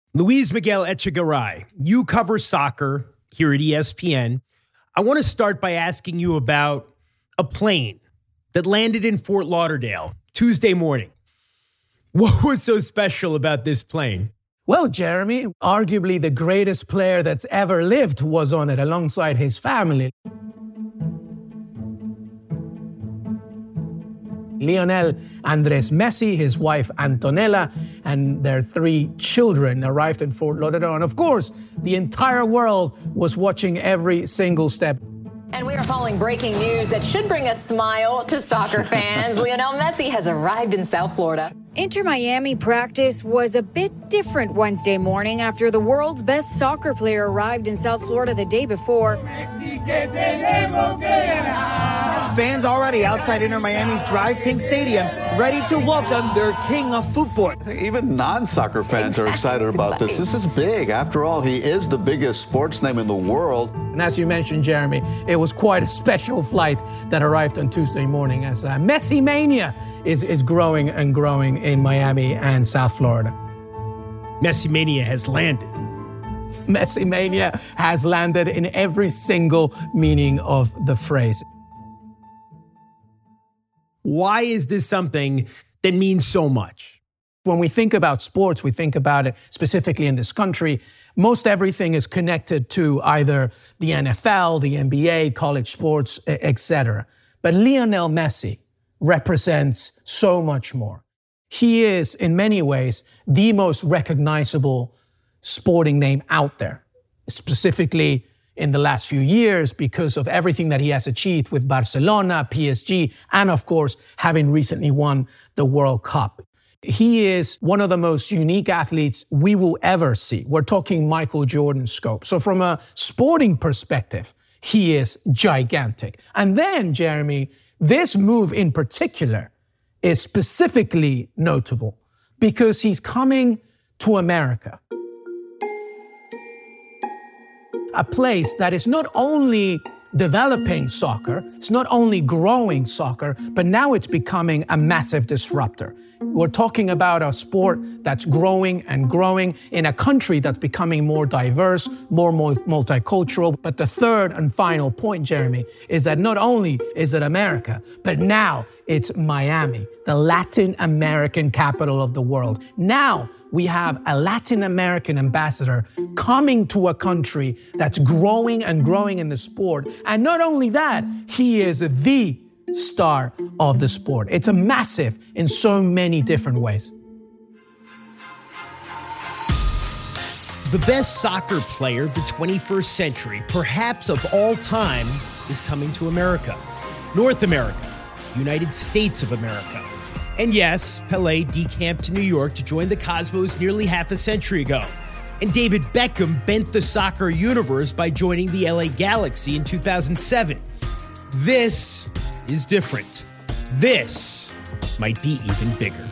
Luis Miguel Echegaray, you cover soccer here at ESPN. I want to start by asking you about a plane that landed in Fort Lauderdale Tuesday morning. What was so special about this plane? Well, Jeremy, arguably the greatest player that's ever lived was on it alongside his family. Lionel Andres Messi, his wife Antonella, and their 3 children arrived in Fort Lauderdale. And of course, the entire world was watching every single step. And we are following breaking news that should bring a smile to soccer fans. Lionel Messi has arrived in South Florida. Inter Miami practice was a bit different Wednesday morning after the world's best soccer player arrived in South Florida the day before. Fans already outside Inter Miami's Drive Pink Stadium, ready to welcome their king of football. Even non-soccer fans are excited about this. This is big. After all, he is the biggest sports name in the world. And as you mentioned, Jeremy, it was quite a special flight that arrived on Tuesday morning as Messi mania is growing and growing in Miami and South Florida. Messi mania has landed. Messi mania has landed in every single meaning of the phrase. Why is this something that means so much? When we think about sports, we think about it specifically in this country. Most everything is connected to either the NFL, the NBA, college sports, etc. But Lionel Messi represents so much more. He is, in many ways, the most recognizable sporting name out there, specifically in the last few years because of everything that he has achieved with Barcelona, PSG, and of course, having recently won the World Cup. He is one of the most unique athletes we will ever see. We're talking Michael Jordan scope. So from a sporting perspective, he is gigantic. And then, Jeremy, this move in particular is specifically notable because he's coming to America. A place that is not only developing soccer, it's not only growing soccer, but now it's becoming a massive disruptor. We're talking about a sport that's growing and growing in a country that's becoming more diverse, more multicultural. But the third and final point, Jeremy, is that not only is it America, but now it's Miami, the Latin American capital of the world. Now we have a Latin American ambassador coming to a country that's growing and growing in the sport. And not only that, he is the star of the sport. It's a massive in so many different ways. The best soccer player of the 21st century, perhaps of all time, is coming to America. North America, United States of America. And yes, Pelé decamped to New York to join the Cosmos nearly half a century ago. And David Beckham bent the soccer universe by joining the LA Galaxy in 2007. This is different. This might be even bigger.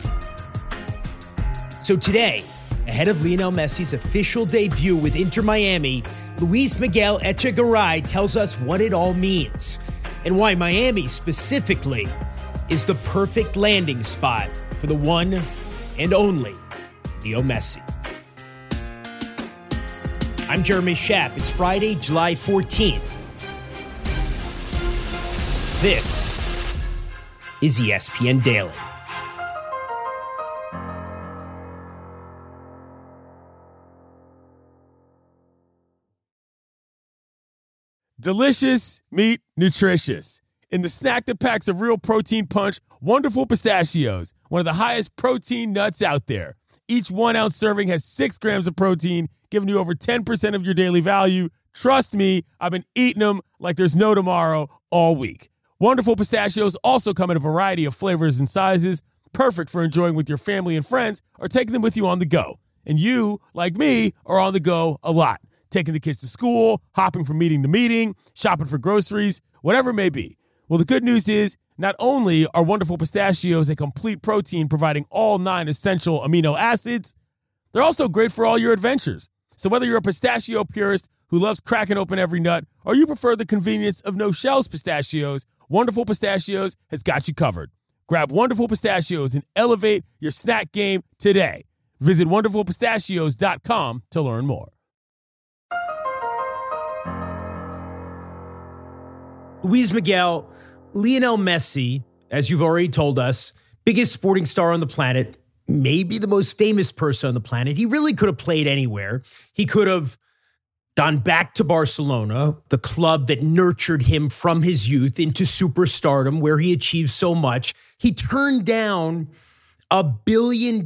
So today, ahead of Lionel Messi's official debut with Inter Miami, Luis Miguel Echegaray tells us what it all means and why Miami specifically is the perfect landing spot for the one and only Leo Messi. I'm Jeremy Schaap. It's Friday, July 14th. This is ESPN Daily. Delicious, meat, nutritious. In the snack that packs a real protein punch, Wonderful Pistachios, one of the highest protein nuts out there. Each 1 ounce serving has 6 grams of protein, giving you over 10% of your daily value. Trust me, I've been eating them like there's no tomorrow all week. Wonderful Pistachios also come in a variety of flavors and sizes, perfect for enjoying with your family and friends or taking them with you on the go. And you, like me, are on the go a lot. Taking the kids to school, hopping from meeting to meeting, shopping for groceries, whatever it may be. Well, the good news is not only are Wonderful Pistachios a complete protein providing all 9 essential amino acids, they're also great for all your adventures. So whether you're a pistachio purist who loves cracking open every nut or you prefer the convenience of no-shells pistachios, Wonderful Pistachios has got you covered. Grab Wonderful Pistachios and elevate your snack game today. Visit WonderfulPistachios.com to learn more. Luis Miguel, Lionel Messi, as you've already told us, biggest sporting star on the planet, maybe the most famous person on the planet. He really could have played anywhere. He could have gone back to Barcelona, the club that nurtured him from his youth into superstardom, where he achieved so much. He turned down $1 billion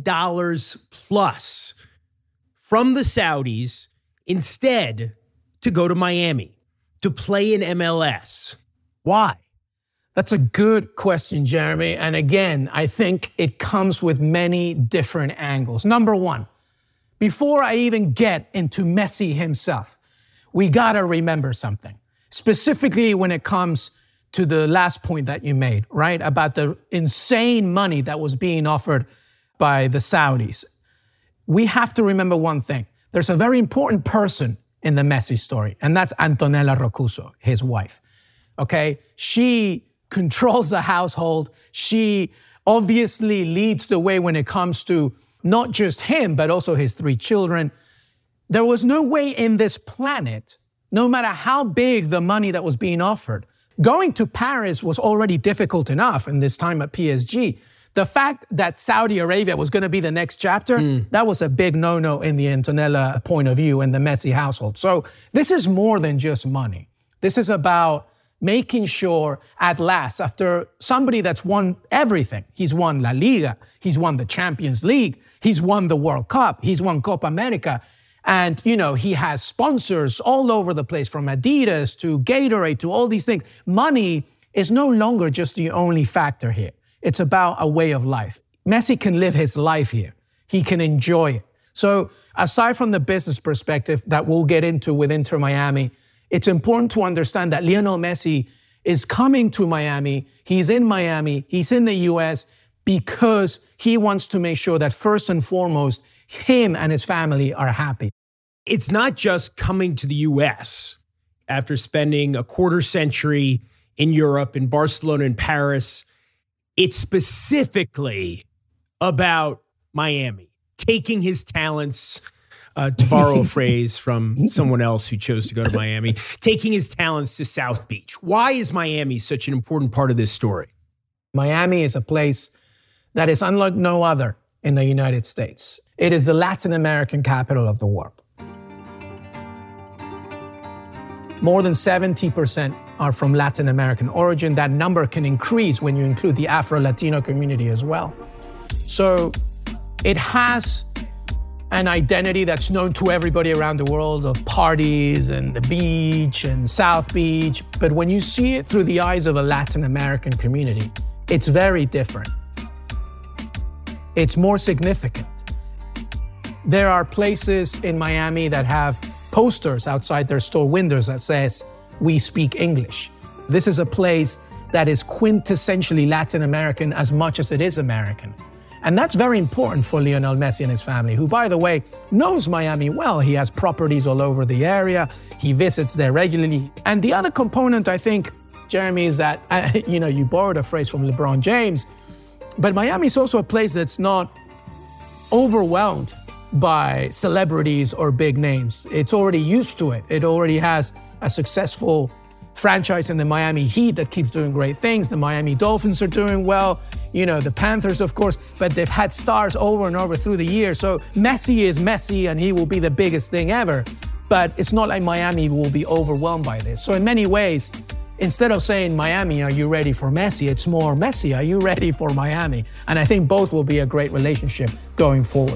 plus from the Saudis instead to go to Miami to play in MLS. Why? That's a good question, Jeremy. And again, I think it comes with many different angles. Number one, before I even get into Messi himself, we got to remember something, specifically when it comes to the last point that you made, right? About the insane money that was being offered by the Saudis. We have to remember one thing. There's a very important person in the Messi story, and that's Antonella Roccuzzo, his wife. Okay? She controls the household. She obviously leads the way when it comes to not just him, but also his 3 children. There was no way in this planet, no matter how big the money that was being offered, going to Paris was already difficult enough in this time at PSG. The fact that Saudi Arabia was going to be the next chapter, that was a big no-no in the Antonella point of view in the Messi household. So this is more than just money. This is about making sure at last, after somebody that's won everything, he's won La Liga, he's won the Champions League, he's won the World Cup, he's won Copa America, and, you know, he has sponsors all over the place, from Adidas to Gatorade to all these things. Money is no longer just the only factor here. It's about a way of life. Messi can live his life here. He can enjoy it. So aside from the business perspective that we'll get into with Inter Miami, it's important to understand that Lionel Messi is coming to Miami. He's in Miami. He's in the U.S. because he wants to make sure that first and foremost, him and his family are happy. It's not just coming to the U.S. after spending a quarter century in Europe, in Barcelona and Paris. It's specifically about Miami, taking his talents, to borrow a phrase from someone else who chose to go to Miami, taking his talents to South Beach. Why is Miami such an important part of this story? Miami is a place that is unlike no other in the United States. It is the Latin American capital of the world. More than 70% are from Latin American origin. That number can increase when you include the Afro-Latino community as well. So it has an identity that's known to everybody around the world of parties and the beach and South Beach. But when you see it through the eyes of a Latin American community, it's very different. It's more significant. There are places in Miami that have posters outside their store windows that says, "We speak English." This is a place that is quintessentially Latin American as much as it is American. And that's very important for Lionel Messi and his family, who, by the way, knows Miami well. He has properties all over the area. He visits there regularly. And the other component, I think, Jeremy, is that, you borrowed a phrase from LeBron James, but Miami is also a place that's not overwhelmed by celebrities or big names. It's already used to it. It already has a successful franchise in the Miami Heat that keeps doing great things. The Miami Dolphins are doing well. The Panthers, of course, but they've had stars over and over through the years. So Messi is Messi and he will be the biggest thing ever. But it's not like Miami will be overwhelmed by this. So in many ways, instead of saying, Miami, are you ready for Messi? It's more, Messi, are you ready for Miami? And I think both will be a great relationship going forward.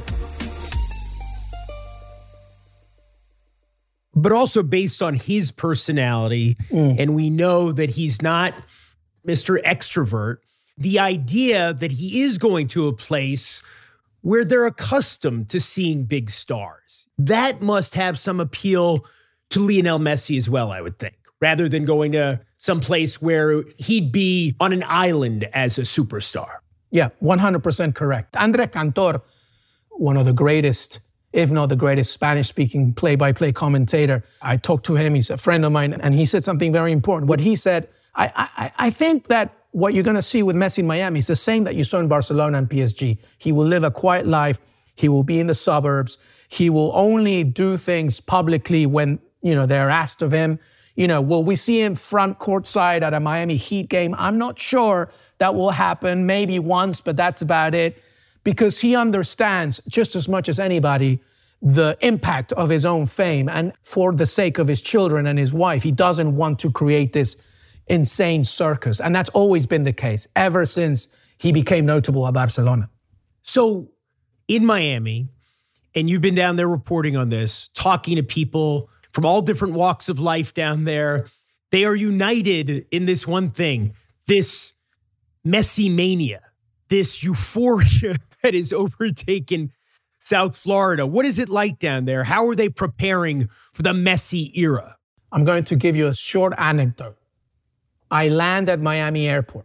But also based on his personality, and we know that he's not Mr. Extrovert, the idea that he is going to a place where they're accustomed to seeing big stars, that must have some appeal to Lionel Messi as well, I would think, rather than going to some place where he'd be on an island as a superstar. Yeah, 100% correct. Andrés Cantor, one of the greatest, if not the greatest Spanish-speaking play-by-play commentator. I talked to him, he's a friend of mine, and he said something very important. What he said, I think that what you're going to see with Messi in Miami is the same that you saw in Barcelona and PSG. He will live a quiet life. He will be in the suburbs. He will only do things publicly when, they're asked of him. Will we see him front courtside at a Miami Heat game? I'm not sure that will happen. Maybe once, but that's about it. Because he understands just as much as anybody the impact of his own fame. And for the sake of his children and his wife, he doesn't want to create this insane circus. And that's always been the case ever since he became notable at Barcelona. So in Miami, and you've been down there reporting on this, talking to people from all different walks of life down there, they are united in this one thing, this Messi mania, this euphoria that is overtaken South Florida. What is it like down there? How are they preparing for the Messi era? I'm going to give you a short anecdote. I land at Miami Airport.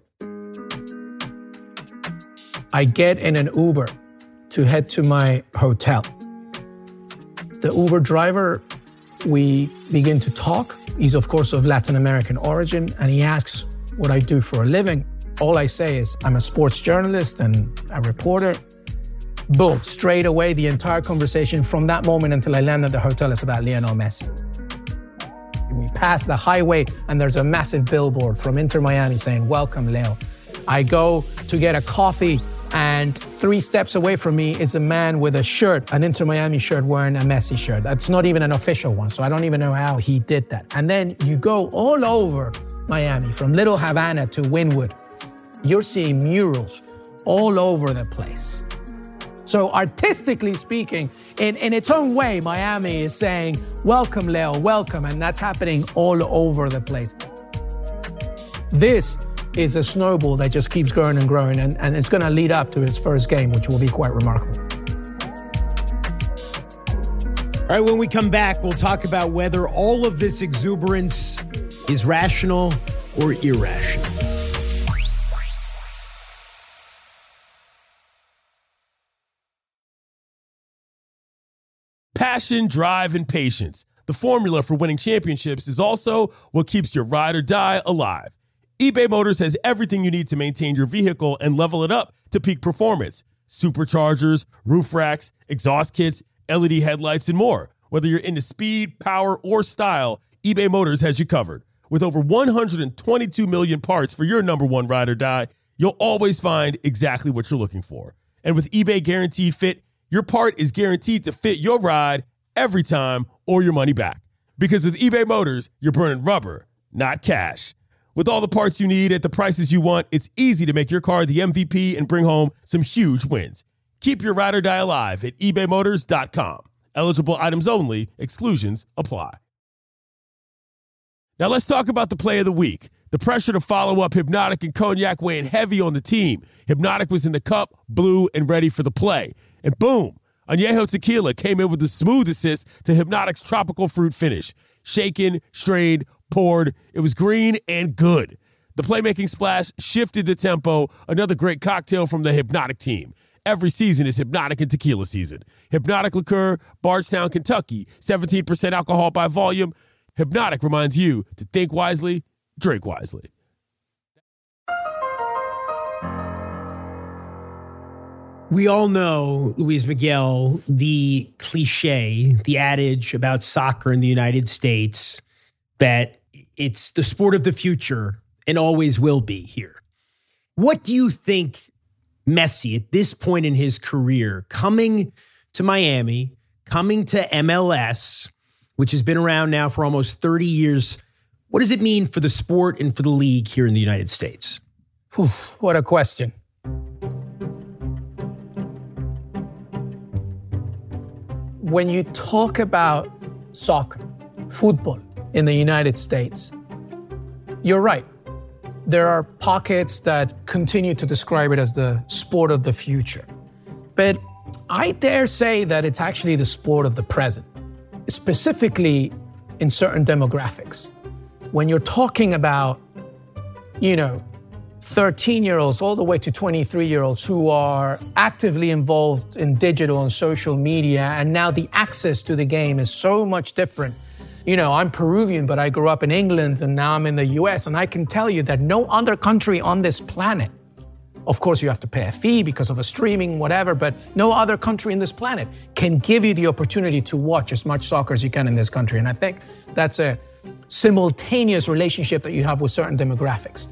I get in an Uber to head to my hotel. The Uber driver, we begin to talk. He's, of course, of Latin American origin, and he asks what I do for a living. All I say is I'm a sports journalist and a reporter. Boom, straight away, the entire conversation from that moment until I land at the hotel is about Lionel Messi. We pass the highway and there's a massive billboard from Inter Miami saying, "Welcome, Leo." I go to get a coffee and 3 steps away from me is a man with a shirt, an Inter Miami shirt wearing a Messi shirt. That's not even an official one, so I don't even know how he did that. And then you go all over Miami, from Little Havana to Wynwood. You're seeing murals all over the place. So artistically speaking, in its own way, Miami is saying, "Welcome, Leo, welcome," and that's happening all over the place. This is a snowball that just keeps growing and growing, and it's going to lead up to his first game, which will be quite remarkable. All right, when we come back, we'll talk about whether all of this exuberance is rational or irrational. Passion, drive, and patience. The formula for winning championships is also what keeps your ride or die alive. eBay Motors has everything you need to maintain your vehicle and level it up to peak performance. Superchargers, roof racks, exhaust kits, LED headlights, and more. Whether you're into speed, power, or style, eBay Motors has you covered. With over 122 million parts for your number one ride or die, you'll always find exactly what you're looking for. And with eBay Guaranteed Fit, your part is guaranteed to fit your ride every time or your money back. Because with eBay Motors, you're burning rubber, not cash. With all the parts you need at the prices you want, it's easy to make your car the MVP and bring home some huge wins. Keep your ride or die alive at ebaymotors.com. Eligible items only. Exclusions apply. Now let's talk about the play of the week. The pressure to follow up Hypnotic and Cognac weighing heavy on the team. Hypnotic was in the cup, blue, and ready for the play. And boom, Añejo Tequila came in with the smooth assist to Hypnotic's tropical fruit finish. Shaken, strained, poured. It was green and good. The playmaking splash shifted the tempo. Another great cocktail from the Hypnotic team. Every season is Hypnotic and Tequila season. Hypnotic Liqueur, Bardstown, Kentucky, 17% alcohol by volume. Hypnotic reminds you to think wisely, drink wisely. We all know, Luis Miguel, the cliche, the adage about soccer in the United States, that it's the sport of the future and always will be here. What do you think Messi, at this point in his career, coming to Miami, coming to MLS, which has been around now for almost 30 years, what does it mean for the sport and for the league here in the United States? Whew, what a question. When you talk about soccer, football in the United States, you're right. There are pockets that continue to describe it as the sport of the future. But I dare say that it's actually the sport of the present, specifically in certain demographics. When you're talking about, 13-year-olds all the way to 23-year-olds who are actively involved in digital and social media, and now the access to the game is so much different. I'm Peruvian, but I grew up in England, and now I'm in the US, and I can tell you that no other country on this planet Of course, you have to pay a fee because of a streaming, whatever, but no other country in this planet can give you the opportunity to watch as much soccer as you can in this country. And I think that's a simultaneous relationship that you have with certain demographics.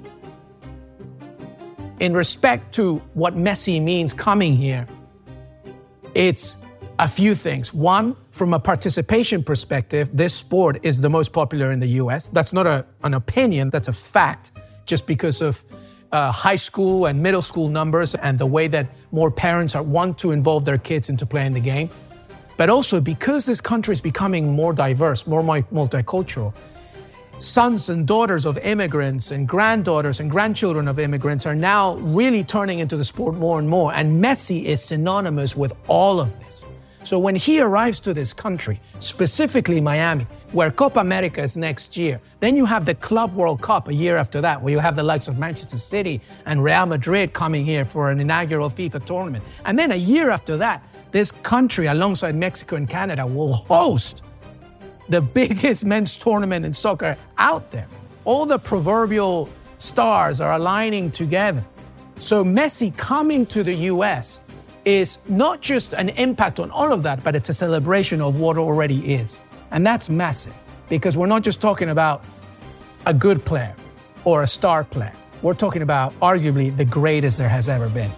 In respect to what Messi means coming here, it's a few things. One, from a participation perspective, this sport is the most popular in the US. That's not an opinion, that's a fact, just because of high school and middle school numbers and the way that more parents want to involve their kids into playing the game. But also because this country is becoming more diverse, more multicultural, sons and daughters of immigrants and granddaughters and grandchildren of immigrants are now really turning into the sport more and more. And Messi is synonymous with all of this. So when he arrives to this country, specifically Miami, where Copa America is next year, then you have the Club World Cup a year after that, where you have the likes of Manchester City and Real Madrid coming here for an inaugural FIFA tournament. And then a year after that, this country, alongside Mexico and Canada, will host the biggest men's tournament in soccer out there. All the proverbial stars are aligning together. So Messi coming to the US is not just an impact on all of that, but it's a celebration of what already is. And that's massive, because we're not just talking about a good player or a star player. We're talking about arguably the greatest there has ever been.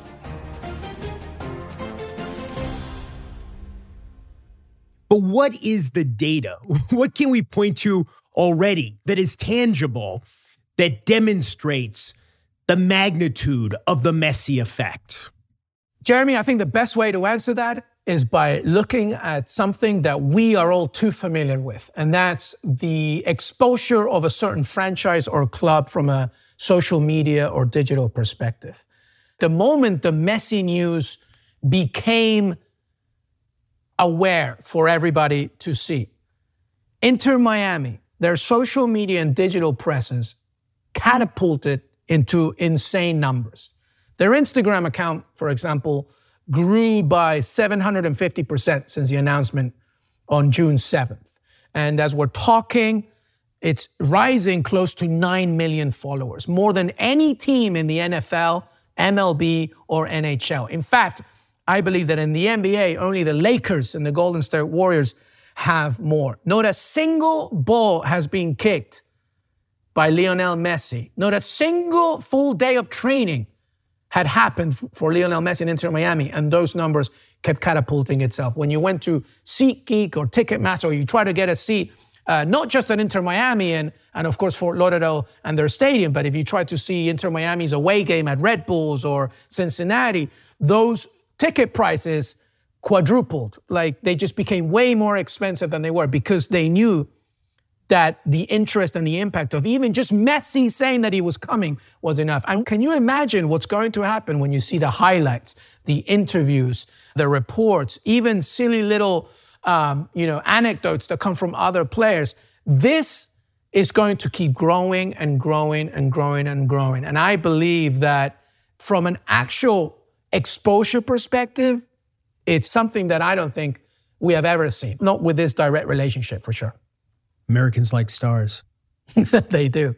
But what is the data? What can we point to already that is tangible that demonstrates the magnitude of the Messi effect? Jeremy, I think the best way to answer that is by looking at something that we are all too familiar with, and that's the exposure of a certain franchise or club from a social media or digital perspective. The moment the Messi news became aware for everybody to see, Inter Miami, their social media and digital presence catapulted into insane numbers. Their Instagram account, for example, grew by 750% since the announcement on June 7th. And as we're talking, it's rising close to 9 million followers, more than any team in the NFL, MLB, or NHL. In fact, I believe that in the NBA, only the Lakers and the Golden State Warriors have more. Not a single ball has been kicked by Lionel Messi. Not a single full day of training had happened for Lionel Messi in Inter Miami, and those numbers kept catapulting itself. When you went to SeatGeek or Ticketmaster, or you try to get a seat, not just at Inter Miami and of course Fort Lauderdale and their stadium, but if you try to see Inter Miami's away game at Red Bulls or Cincinnati, those ticket prices quadrupled. Like, they just became way more expensive than they were, because they knew that the interest and the impact of even just Messi saying that he was coming was enough. And can you imagine what's going to happen when you see the highlights, the interviews, the reports, even silly little anecdotes that come from other players? This is going to keep growing and growing and growing and growing. And I believe that from an actual exposure perspective, it's something that I don't think we have ever seen. Not with this direct relationship, for sure. Americans like stars. They do.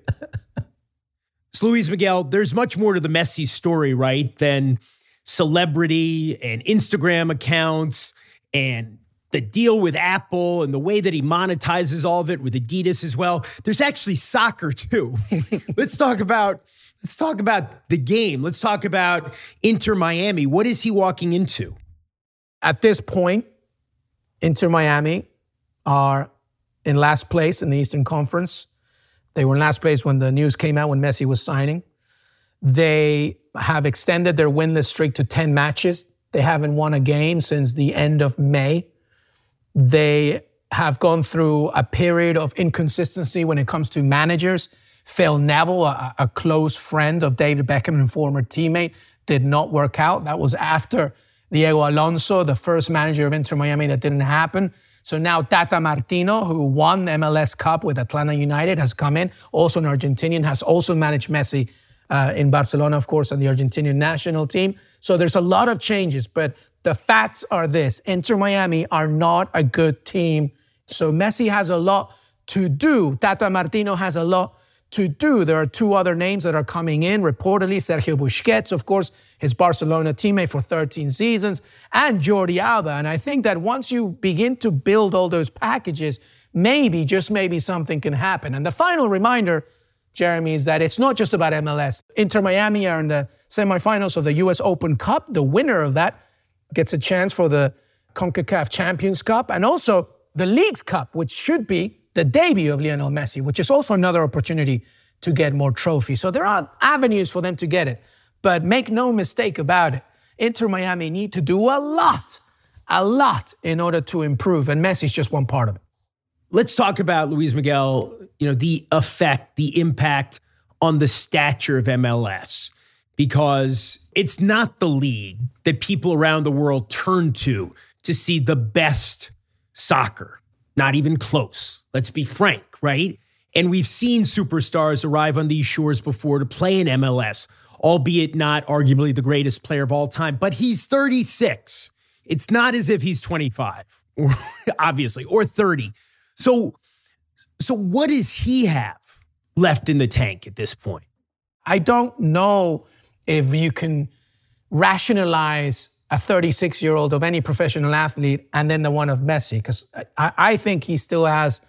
So Luis Miguel, there's much more to the Messi story, right, than celebrity and Instagram accounts and the deal with Apple and the way that he monetizes all of it with Adidas as well. There's actually soccer too. Let's talk about the game. Let's talk about Inter Miami. What is he walking into? At this point, Inter Miami are in last place in the Eastern Conference. They were in last place when the news came out when Messi was signing. They have extended their winless streak to 10 matches. They haven't won a game since the end of May. They have gone through a period of inconsistency when it comes to managers. Phil Neville, a close friend of David Beckham and former teammate, did not work out. That was after Diego Alonso, the first manager of Inter Miami. That didn't happen. So now Tata Martino, who won the MLS Cup with Atlanta United, has come in. Also an Argentinian, has also managed Messi in Barcelona, of course, on the Argentinian national team. So there's a lot of changes, but the facts are this. Inter Miami are not a good team. So Messi has a lot to do. Tata Martino has a lot to do. There are two other names that are coming in, reportedly. Sergio Busquets, of course, his Barcelona teammate for 13 seasons, and Jordi Alba. And I think that once you begin to build all those packages, maybe, just maybe, something can happen. And the final reminder, Jeremy, is that it's not just about MLS. Inter Miami are in the semifinals of the US Open Cup. The winner of that gets a chance for the CONCACAF Champions Cup, and also the Leagues Cup, which should be the debut of Lionel Messi, which is also another opportunity to get more trophies. So there are avenues for them to get it. But make no mistake about it, Inter Miami need to do a lot in order to improve, and Messi's just one part of it. Let's talk about, Luis Miguel, the effect, the impact on the stature of MLS, because it's not the league that people around the world turn to see the best soccer. Not even close. Let's be frank, right? And we've seen superstars arrive on these shores before to play in MLS, albeit not arguably the greatest player of all time, but he's 36. It's not as if he's 25, or obviously, or 30. So what does he have left in the tank at this point? I don't know if you can rationalize a 36-year-old of any professional athlete and then the one of Messi, because I think he still has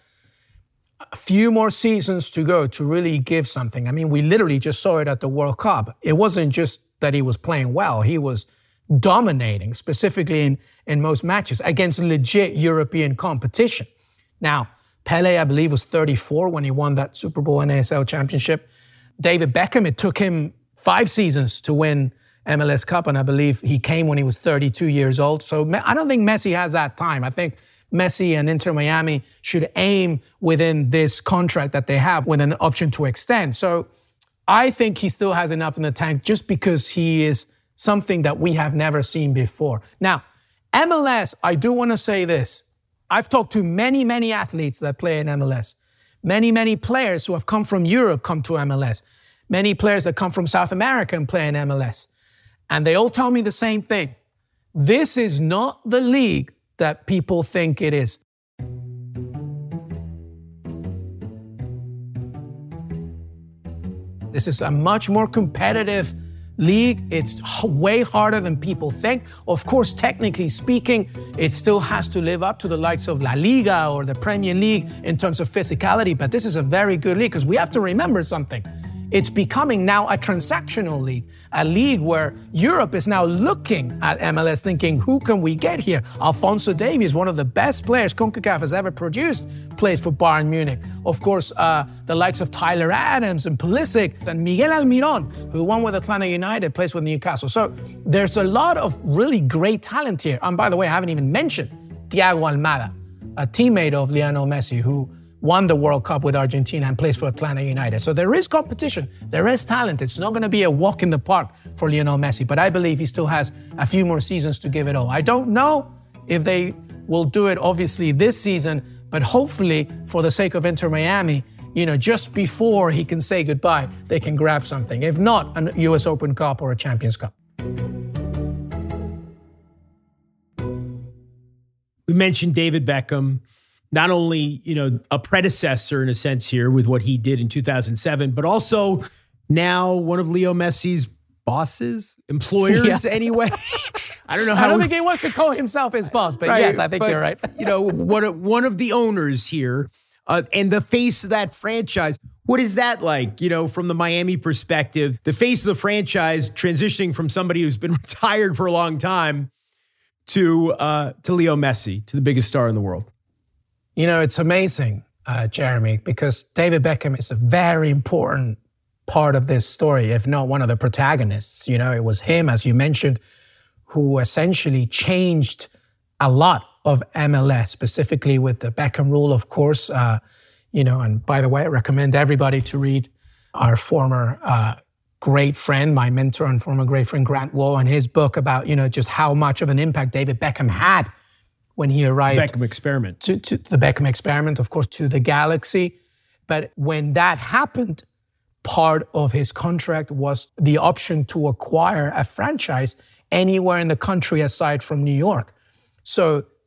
a few more seasons to go to really give something. I mean, we literally just saw it at the World Cup. It wasn't just that he was playing well. He was dominating, specifically in most matches, against legit European competition. Now, Pele, I believe, was 34 when he won that Super Bowl NASL championship. David Beckham, it took him 5 seasons to win MLS Cup, and I believe he came when he was 32 years old. So I don't think Messi has that time. I think Messi and Inter Miami should aim within this contract that they have with an option to extend. So I think he still has enough in the tank just because he is something that we have never seen before. Now, MLS, I do want to say this. I've talked to many, many athletes that play in MLS. Many, many players who have come from Europe come to MLS. Many players that come from South America and play in MLS. And they all tell me the same thing. This is not the league that people think it is. This is a much more competitive league. It's way harder than people think. Of course, technically speaking, it still has to live up to the likes of La Liga or the Premier League in terms of physicality, but this is a very good league because we have to remember something. It's becoming now a transactional league, a league where Europe is now looking at MLS thinking, who can we get here? Alphonso Davies, one of the best players CONCACAF has ever produced, plays for Bayern Munich. Of course, the likes of Tyler Adams and Pulisic and Miguel Almiron, who won with Atlanta United, plays with Newcastle. So there's a lot of really great talent here. And by the way, I haven't even mentioned Thiago Almada, a teammate of Lionel Messi, who won the World Cup with Argentina and plays for Atlanta United. So there is competition. There is talent. It's not going to be a walk in the park for Lionel Messi, but I believe he still has a few more seasons to give it all. I don't know if they will do it, obviously, this season, but hopefully, for the sake of Inter Miami, just before he can say goodbye, they can grab something. If not, a US Open Cup or a Champions Cup. We mentioned David Beckham. Not only, a predecessor in a sense here with what he did in 2007, but also now one of Leo Messi's bosses, employers anyway. I don't know how. I don't think he wants to call himself his boss, but right, yes, I think you're right. One of the owners here and the face of that franchise. What is that like, from the Miami perspective? The face of the franchise transitioning from somebody who's been retired for a long time to Leo Messi, to the biggest star in the world. It's amazing, Jeremy, because David Beckham is a very important part of this story, if not one of the protagonists. It was him, as you mentioned, who essentially changed a lot of MLS, specifically with the Beckham rule, of course. And by the way, I recommend everybody to read our former great friend, my mentor and former great friend, Grant Wahl, and his book about, just how much of an impact David Beckham had when he arrived. Beckham experiment. To the Beckham experiment, of course, to the Galaxy. But when that happened, part of his contract was the option to acquire a franchise anywhere in the country aside from New York. So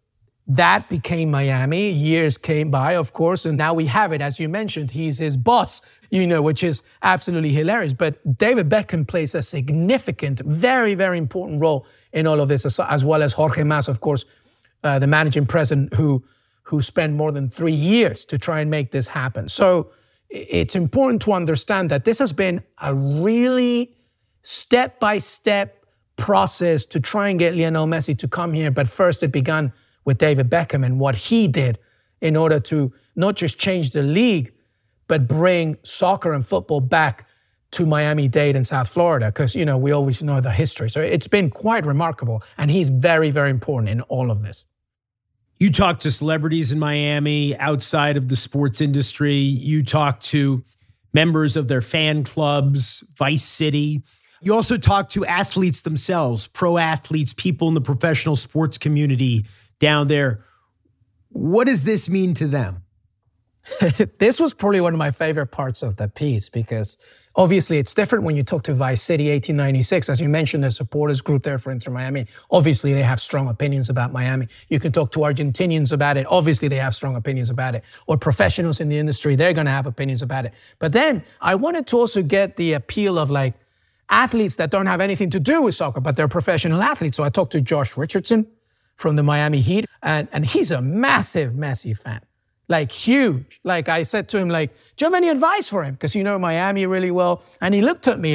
That became Miami. Years came by, of course, and now we have it. As you mentioned, he's his boss, which is absolutely hilarious. But David Beckham plays a significant, very, very important role in all of this, as well as Jorge Mas, of course, the managing president who spent more than 3 years to try and make this happen. So it's important to understand that this has been a really step-by-step process to try and get Lionel Messi to come here. But first it began with David Beckham and what he did in order to not just change the league, but bring soccer and football back to Miami-Dade and South Florida, because, we always know the history. So it's been quite remarkable, and he's very, very important in all of this. You talk to celebrities in Miami outside of the sports industry. You talk to members of their fan clubs, Vice City. You also talk to athletes themselves, pro athletes, people in the professional sports community down there. What does this mean to them? This was probably one of my favorite parts of the piece, because obviously it's different when you talk to Vice City 1896. As you mentioned, the supporters group there for Inter Miami. Obviously, they have strong opinions about Miami. You can talk to Argentinians about it. Obviously, they have strong opinions about it. Or professionals in the industry, they're going to have opinions about it. But then I wanted to also get the appeal of athletes that don't have anything to do with soccer, but they're professional athletes. So I talked to Josh Richardson from the Miami Heat, and he's a massive Messi fan. Huge. I said to him, do you have any advice for him? Because you know Miami really well. And he looked at me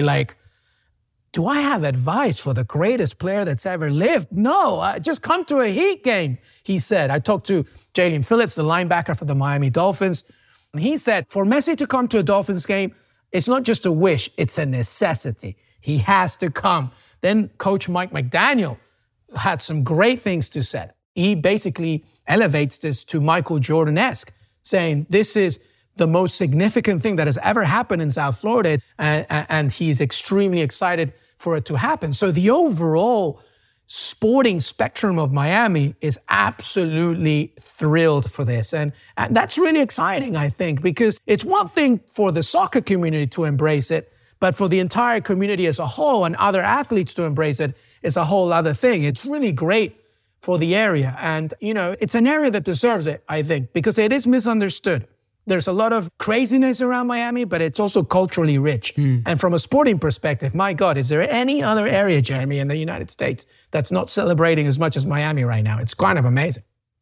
do I have advice for the greatest player that's ever lived? No, just come to a Heat game, he said. I talked to Jalen Phillips, the linebacker for the Miami Dolphins. And he said, for Messi to come to a Dolphins game, it's not just a wish, it's a necessity. He has to come. Then Coach Mike McDaniel had some great things to say. He basically elevates this to Michael Jordan-esque, saying this is the most significant thing that has ever happened in South Florida, and he's extremely excited for it to happen. So the overall sporting spectrum of Miami is absolutely thrilled for this. And that's really exciting, I think, because it's one thing for the soccer community to embrace it, but for the entire community as a whole and other athletes to embrace it is a whole other thing. It's really great for the area. And, it's an area that deserves it, I think, because it is misunderstood. There's a lot of craziness around Miami, but it's also culturally rich. And from a sporting perspective, my God, is there any other area, Jeremy, in the United States that's not celebrating as much as Miami right now? It's kind of amazing.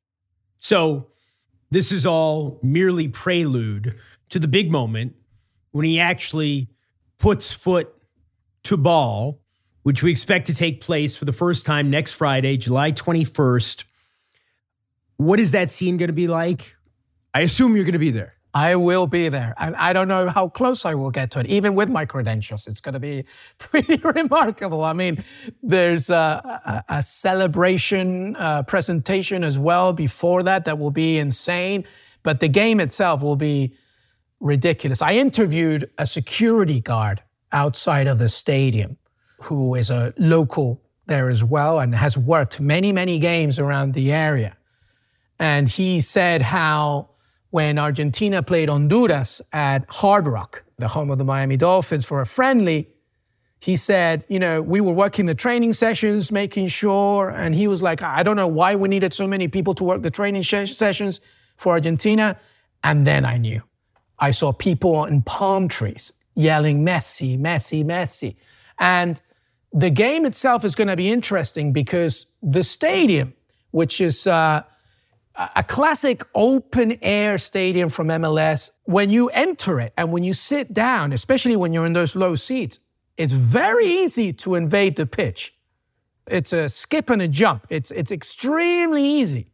So this is all merely prelude to the big moment when he actually puts foot to ball, which we expect to take place for the first time next Friday, July 21st. What is that scene going to be like? I assume you're going to be there. I will be there. I don't know how close I will get to it, even with my credentials. It's going to be pretty remarkable. I mean, there's a celebration presentation as well before that will be insane. But the game itself will be ridiculous. I interviewed a security guard outside of the stadium who is a local there as well and has worked many, many games around the area. And he said how when Argentina played Honduras at Hard Rock, the home of the Miami Dolphins, for a friendly, he said, we were working the training sessions, making sure, and he was like, I don't know why we needed so many people to work the training sessions for Argentina. And then I knew. I saw people in palm trees yelling, Messi, Messi, Messi. And the game itself is going to be interesting because the stadium, which is a classic open-air stadium from MLS, when you enter it and when you sit down, especially when you're in those low seats, it's very easy to invade the pitch. It's a skip and a jump. It's extremely easy.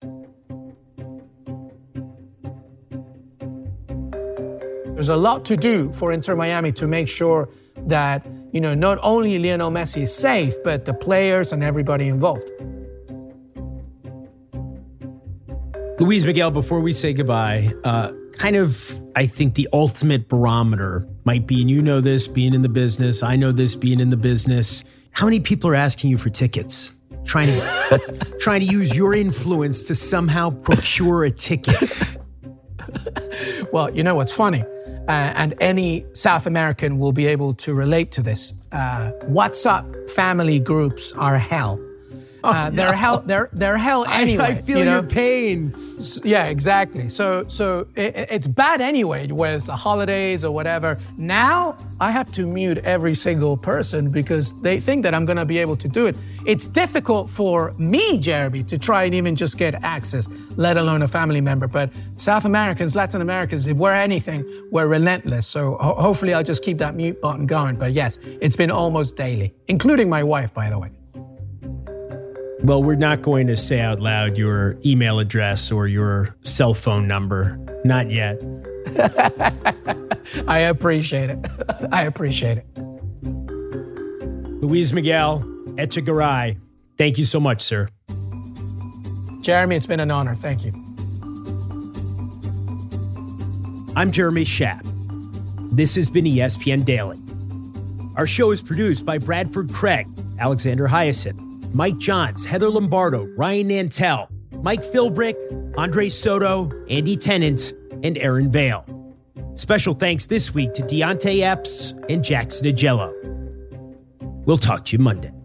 There's a lot to do for Inter Miami to make sure that, not only Lionel Messi is safe, but the players and everybody involved. Luis Miguel, before we say goodbye, I think the ultimate barometer might be, and you know this, being in the business, I know this, being in the business, how many people are asking you for tickets? Trying to use your influence to somehow procure a ticket. Well, you know what's funny? And any South American will be able to relate to this. WhatsApp family groups are hell. They're hell anyway. I feel your pain. Yeah, exactly. So it's bad anyway with the holidays or whatever. Now I have to mute every single person because they think that I'm going to be able to do it. It's difficult for me, Jeremy, to try and even just get access, let alone a family member. But South Americans, Latin Americans, if we're anything, we're relentless. So hopefully I'll just keep that mute button going. But yes, it's been almost daily, including my wife, by the way. Well, we're not going to say out loud your email address or your cell phone number. Not yet. I appreciate it. I appreciate it. Luis Miguel Echegaray, thank you so much, sir. Jeremy, it's been an honor. Thank you. I'm Jeremy Schaap. This has been ESPN Daily. Our show is produced by Bradford Craig, Alexander Hyacinth, Mike Johns, Heather Lombardo, Ryan Nantel, Mike Philbrick, Andre Soto, Andy Tennant, and Aaron Vale. Special thanks this week to Deontay Epps and Jackson Agello. We'll talk to you Monday.